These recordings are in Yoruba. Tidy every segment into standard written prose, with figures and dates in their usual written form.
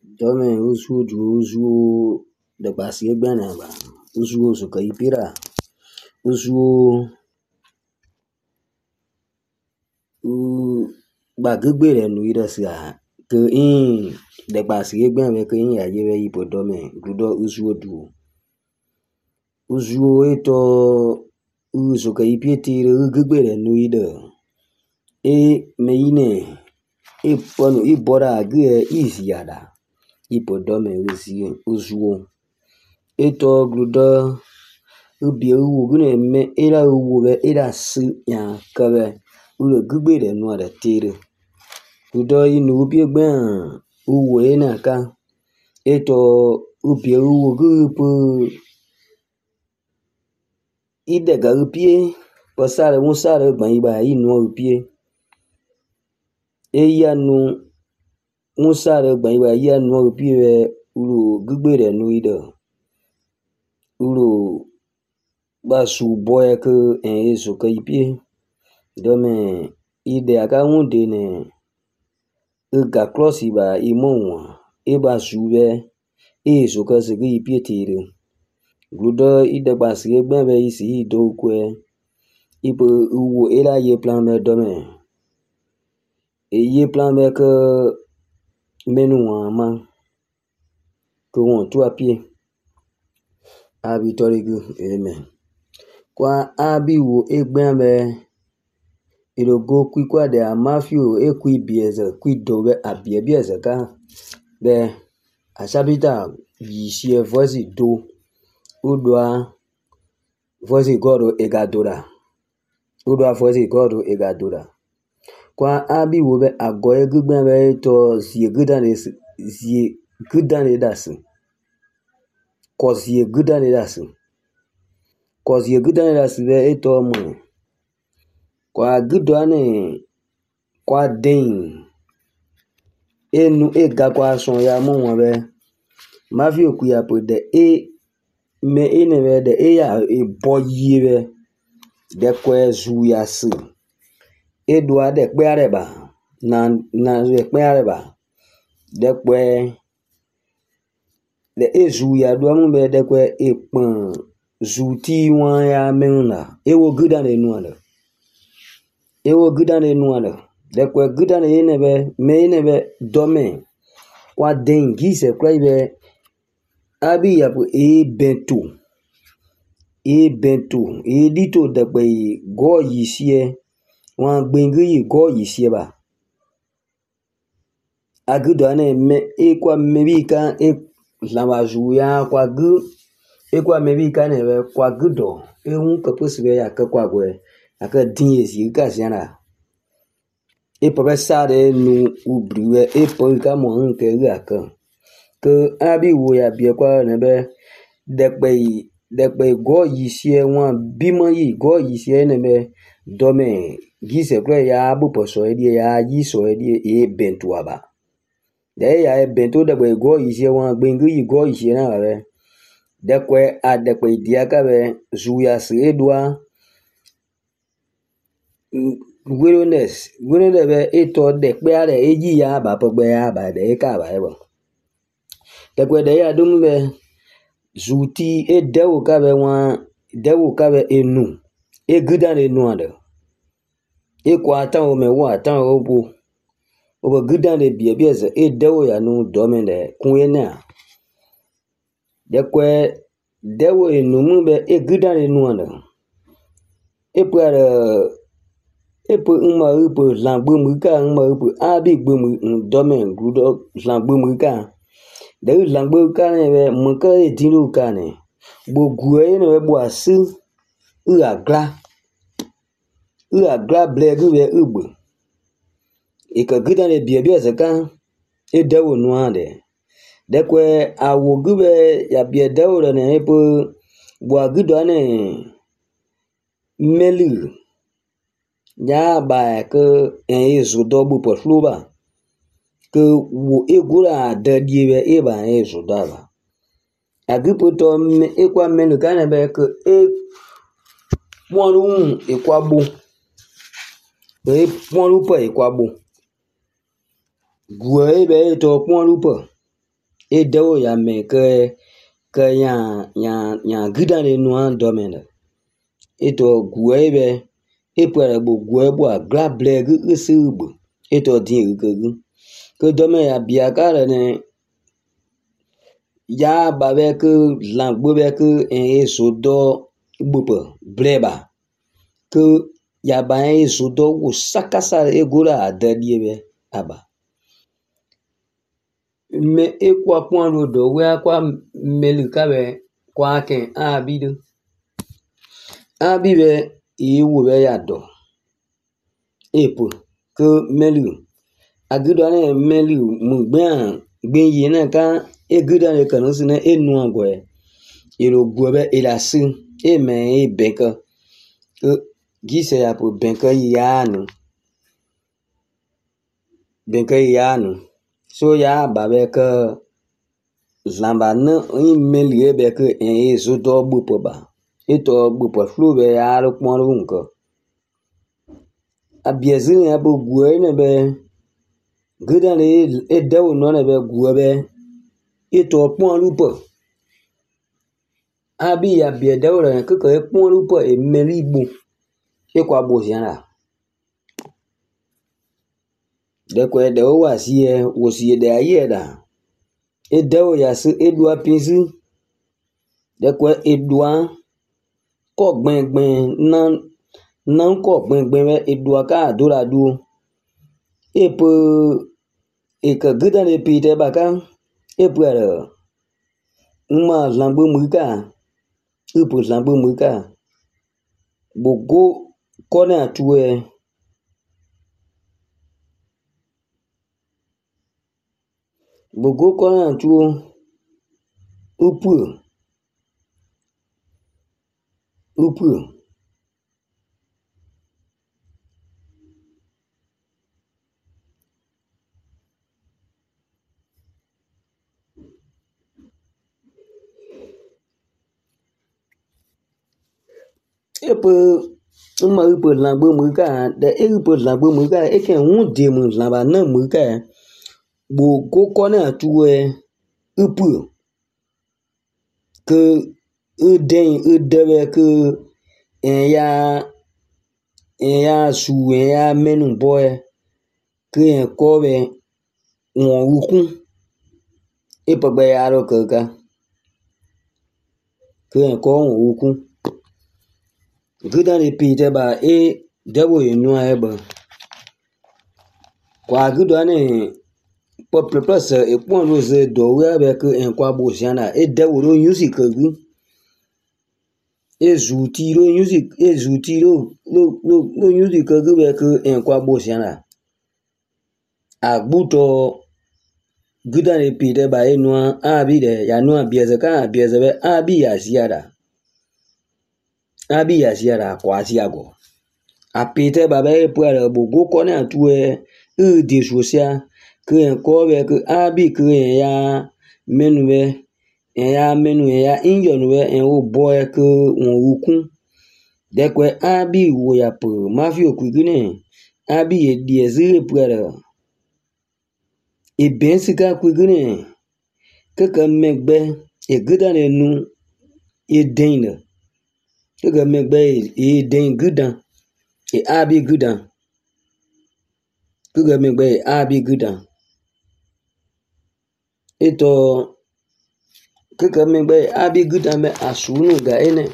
Dome usu de basi gbana ba. Usu su kai pira. Usu ba gbere nu ida sia. Ke in de basi gbana ke in ya ye ipo dome gudo usu du. Usu eto usu kai pieti gbere nu ida. Meine pono ibora gie isiada. Ipo dome usuo. Eto gludo ubi uwu gune me era uwu be era si ya kabe ulo gbere nu ada tere. Gludo inu ubi gben uwu ena ka. Eto ubi uwu gupu idega upie pasare musare gban iba inu upie. Eya nu musare gban iba ya nu upie ulu gbere nu ida. Ulu basu boy ke eso kai pie. Dome ide aka hunde ne ga cross iba imonwa eba sube eso ka se gi pie tere. Gludo ide basi egben be isi do kwe. Ipo uwo era ye plan me dome. Ye plan me ke menu ama ke won tu apie. Abi torigu amen. Kwa abi wo egben be irogo kwikwa de amafio ekwi bieze kwidobe abie bieze ka be asabita yishie voice do udwa voice godo egadora. Udwa voice godo egadora. Kwa abi wo be agoye gugben be to zie gudane dasi. Kozie gudane dasi. Kozie gudane dasi be eto mo. Kwa gudane kwa den. Enu ega kwa son ya mo be. Mafio kuya po de me ene be de ya boye be. De kwe zu ya si. Edwa de kwe areba. Na de kwe areba. De kwe de ezu ya do mu be de kwe epon zuti wan ya menna. Ewo gudane nu ala. Ewo gudane nu ala. De kwe gudane ene be me ene be dome. Kwa den gise kwe be abi ya po bento. Bento. Dito de kwe go yisie. Wan gbengi go yisie ba. Agudane me kwa mebika lamazu ya kwa gu kwa mebika ne be kwa gudo ehun kapusbe ya ka kwa gwe aka din esi ka siana professor nu ubriwe ka mo nke ga ka ke abi wo ya bie kwa ne be de pe go yisie wan bimo yi go yisie ne be dome gise kwe ya bu poso edi ya yi so edi bento aba. De ya bento de kwe go yisie wan gbengu yi go yisie na be. De kwe a de kwe dia ka be zu ya se edwa Wilderness be eto de pe are eji ya ba pegbe ya ba de ka ba ebo. De kwe de ya dum be zuti edewo ka be wan dewo ka be enu egudan enu ade. Ekwa atan o me wa atan obo. Obo gudan de bie bieze edewo ya nu dome de kunena. De kwe dewo enu mu be egudan enu ade. Epo uma upo langbu muka uma upo abi gbumu dome gudo langbu muka. De langbu ka ne be muka edinu ka ne. Gbogwe ne be bo asu agla blegu be ugbo. Ika gudan de bie bieze ka edewo nu ade. De kwe awo gube ya bie dewo ne epo bo agudo ne melu ya ba ke ezo dobu po fluba ke wo egura de diebe eba ezo daba agipoto ekwa melu kana be ke ponu ekwabo be ponu po ekwabo gwe be to ponu po e dewo ya me ke ya gidan le nuan domene eto gwe be e pere bo gwe bo agra ble gu subu eto din gu ke dome ya biakare ne ya babe ke langbo be ke e sodo bupo breba ke ya ba e sodo wo sakasa e gora adadie be aba me e kwa pon rodo we akwa melu kabe kwa ken abido abibe e wo be ya do epo ke melu agudane melu mugban gbin yi na ka egudane kanu sine enu agwe ero gwobe elasu eme e benka ke gise ya po benka yanu so ya babe ke zamba na melu ebe ke e so do bupo ba eto bupo flu be ya ro pon ro nko abiezi ya bo gwe ne be gudane e dewo no ne be gwobe eto pon lupo abi ya bie dewo re ke pon lupo e meri bu e kwa bo siana de ko de o wasie wo sie de ayeda e dewo ya se edua pinsu de ko edua ko gbengben nan ko gbengben be edua ka adura du e pe e ka gudane pite baka e puere uma lambo muka upo lambo muka bogo kone atue upu epe uma upo lambo muka de upo lambo muka e ke un de mu lamba na muka bogo kone atue upu ke udebe ke ya su ya menu boy ke ko be won ukun e pegbe ya ro kaka ke ko won ukun gudane pite ba e dewo inu eba kwa gudane populous e pon rose do we be ke en kwa bo siana e dewo ro music gu ezuti ro music lo music gu be ke en kwa bo siana agbuto gudane pite ba inu abi de ya nu abieze ka abieze be abi ya siara kwa siago apite baba e puere bogo kone atue e de sosia ke en ko be ke abi ke ya menu ya injo no en o boy ke won ukun de ko abi wo ya po mafio kwigine abi e diezi puere e bensika kwigine ke megbe e gudane nu e deina ke megbe e den gudan e abi gudan ke megbe abi gudan eto ke megbe abi gudan me asunu ga ene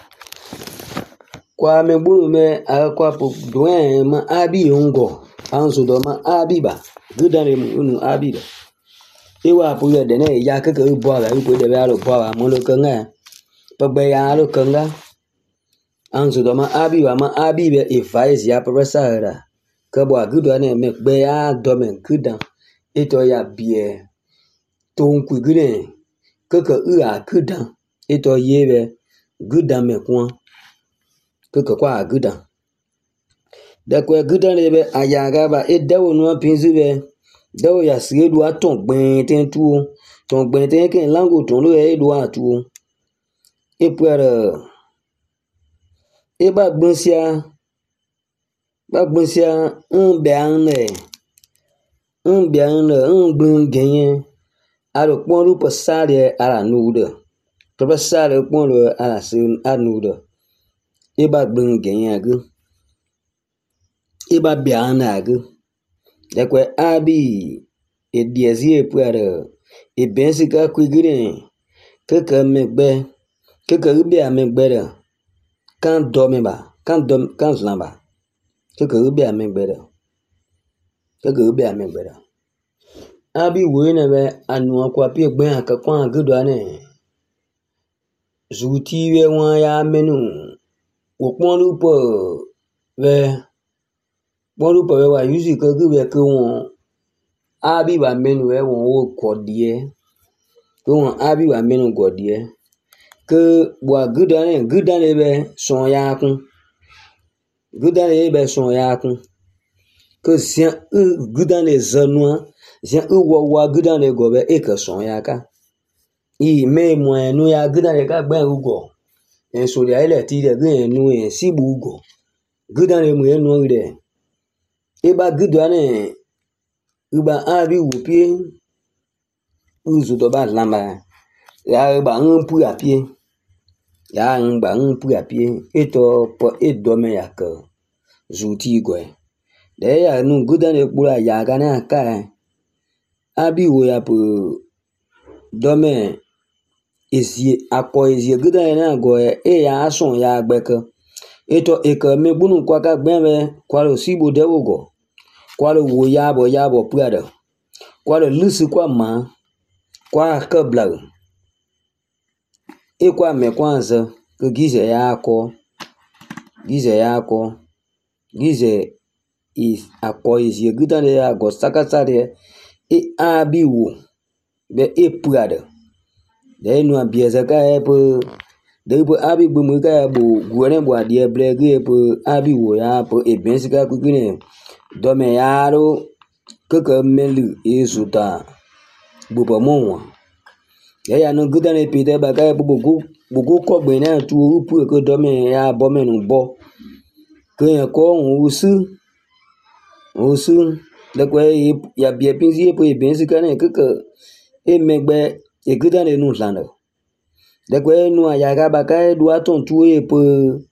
kwa me buru me akwa po doen ma abi ngo anso do ma abi ba gudan re mu abi da ewa po ye de ne ya ke bo ga ko de ba ro bo ga mo lo ke nga pegbe ya ro ke nga anso do ma abi be e faiz ya profesa ra ke bo gudane me gbe ya do me gudan eto ya bie ton kwigine ke a gudan eto yebe gudan me kwa ke kwa gudan de ko gudan be ayaga ba e dewo no pinzu be dewo ya siedu aton gben ten tu ton gben ten ke lango ton lo e do atu e puere e ba gbonsia un be an le un gbin genyen aro ponu pasare ara nude. To pasare ponu ara sin anude. Eba bring genyagu. Eba bianagu. Dekwe abi ediazie puare. E bensika kwigire. Keke megbe. Keke ubi amegbere. Kan domeba. Kan zlamba. Keke ubi amegbere. Keke ubi amegbere. Abi wene be anu kwa pie gbe akakwa gudwane. Zuti we wan ya menu. Woponu po we wa yusi ko gbe ko won. Abi wa menu we won wo kodie. Ko won abi wa menu godie. Ke bwa gudane be son ya kun. Gudane be son ya kun. Que si gudane zanwa. Zia uwa gudane gobe eke son ya ka. I me mwen nou ya gudane ka ben ugo. En so ya ele ti de gen nou en sibu ugo. Gudane mwen nou ide. Eba gudane uba abi wupie. Uzu to ba lamba. Ya ba npu ya pie. Ya ba npu ya pie. Eto po edome ya ke. Zuti gwe. De ya nou gudane pula ya gane aka. Abi wo ya pu dome ezie akọ ezie gudane na go ya ason ya gbeke. Eto eke me bunu kwa ka gbenbe kwa lo sibo de wogo. Kwa lo wo yabo puade. Kwa lo lusi kwa ma. Kwa ke blag. E kwa me kwanza ke gize ya akọ. Gize ya akọ. Gize is akọ ezie gudane ya go sakasare. E abi wo be e puade. De nu abieza ka e po de po abi gbomu ka e bo guere bo adie blege po abi wo ya po e bensika kukine dome yaro keke melu e suta bupo monwa. Ya no gudane pite ba ka e bo bugo ko gbe na tu upu ko dome ya bo menu bo. Ke ko usu de ko ya bie pinzi po e bensika na keke e megbe e gudane nu lando. De ko nu ayaga ba ka e do aton tu e po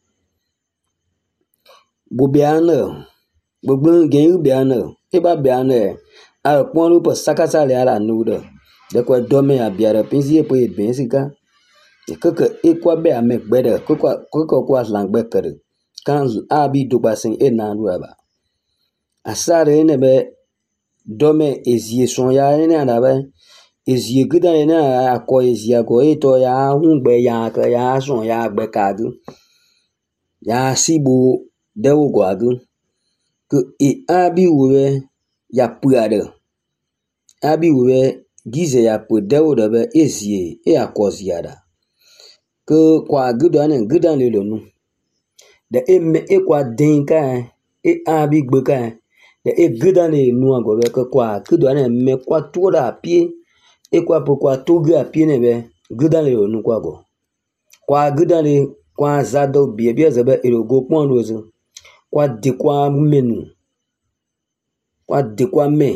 bobiane. Bogbon gen biane. E ba biane. A pon lu po sakasa le ala nude. De ko dome ya biare pinzi po e bensika. Keke e kwa be a megbede. Koko kwa langbe kere. Kan abi dobasin e nandu aba. Asare ene be dome ezie son ya ene anabe. Ezie gudane na akọ ezie go eto ya hungbe ya ka ya son ya gbe kadu. Ya sibo dewo go adu. Ke e abi we ya puade. Abi we gize ya pu dewo dobe ezie e akọ ziada. Ke kwa gudane lo nu. De e kwa denka e abi gbeka. De e gudane nu agobe ke kwa gudane me kwa toda pie. E kwa po kwa toge a pie nebe gudane lo nu kwa go. Kwa gudane kwa zado bie zebe erogo pon lozo. Kwa de kwa menu. Kwa de kwa me.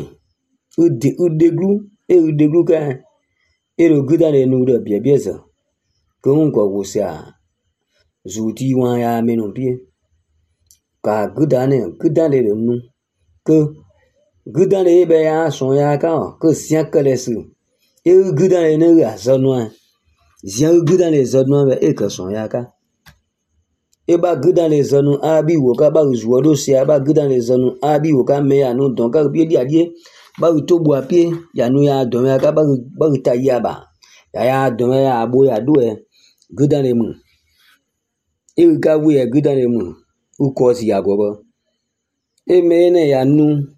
Udeglu ka ero gudane nu de bie ze. Ke unko wosia zuti wan ya menu pie. Ka gudane lo nu. Ke gudane ebe ya son ya ka ke sian kelesu. E gudane ne ya zonwa. Zian gudane zonwa be e ke son ya ka. E ba gudane zonu abi wo ka ba uzuo do sia ba gudane zonu abi wo ka me ya nu don ka bi di adie ba to bu apie ya nu ya don ya ka ba ta ya ba. Ya don ya abo ya do e gudane mu. E ka wu e gudane mu. U ko si ya go ba. E me ne ya nu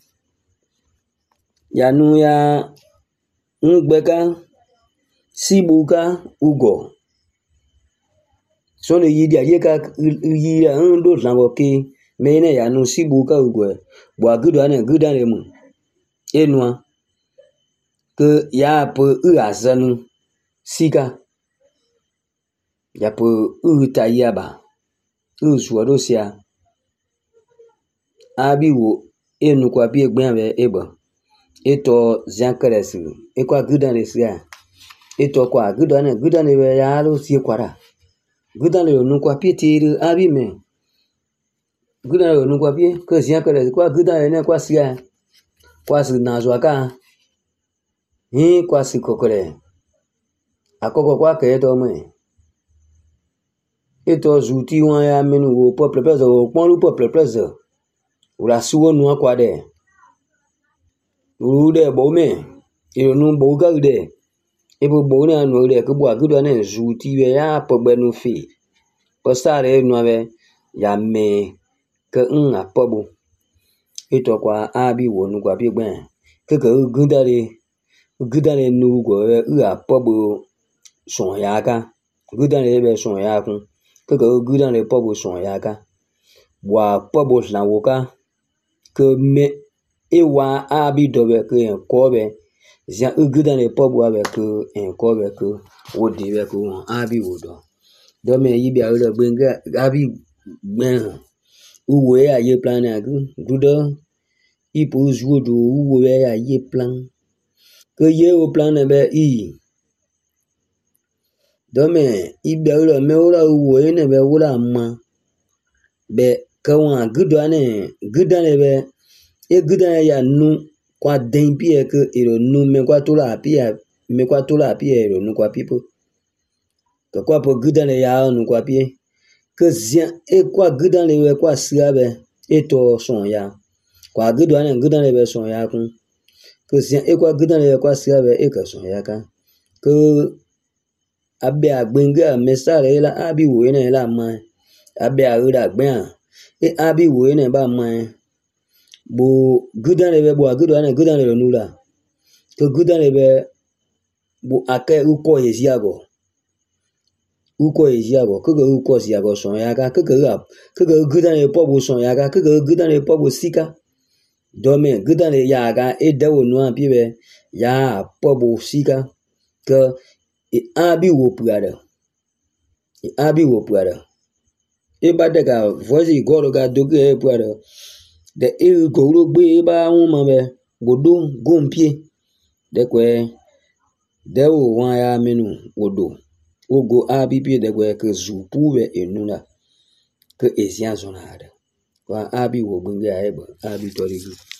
ya ngbeka sibuka ugo. So le yidi aye ka yi ya ndo zango ke me ne ya nu sibuka ugo. Bwa gudane mu. Enwa ke ya po azanu sika. Ya po tayaba. Suwado sia. Abi wo enu kwa bi egben be ebo. eto ziankeresi ekwa gudane sia eto kwa gudane be ya lo sie kwara gudane lo nukwa pietiru abi me gudane lo nukwa pie ke ziankeresi kwa gudane ne kwa sia kwa si nazo aka kwa si kokore akoko kwa ke to me eto zuti wan ya menu wo peuple pèse wo pon lu peuple pèse ura suwo nu kwa de uru de bo me ironu bo ga de ebo bo ne anu de ke bo agudo ne zuti be ya pogbe nu fi posare nu be ya me ke apobo eto kwa abi wo nu kwa bi gben ke gudare nu go apobo son ya ka gudare be son ya kun ke gudare pobo son ya ka wa pobo la wo ka ke me ewa abi dobe ke ko be zia gudane pobo abe ke ko be ke wo di be ko abi wo do me yi bi a lo gbenga abi gben uwe ya ye plan na gudo ipo zuodo uwe ya ye plan ke ye o plan na be dome ibe lo me ora uwe ne be ora ma be ke wa gudane be e gudane ya nu kwa den pie ke ero nu me kwa tola pie ero nu kwa pipo ke kwa po gudane ya nu kwa pie ke zia e kwa gudane we kwa sia be eto son ya kwa gudane be son ya kun ke zia e kwa gudane we kwa sia be e ke son ya ka ke abe agbenga mesare la abi wo ne la ma abe agura gben e abi wo ne ba ma bo gudane be bo gudane lo nula ke gudane be bo ake uko eziago ke uko ziago son ya ka ke gudane po bo son ya ka ke gudane po bo sika dome gudane ya ga e dawo nu abi be ya po bo sika ke abi wo puara e ba de ga voice goro ga doge puara de e goro gbe ba won mo be bodo gompie de kwe de o wan ya menu odo ogo abi pie de kwe ke zupu be enuna ke ezian zona ada kwa abi wo gbenga ebe abi torigu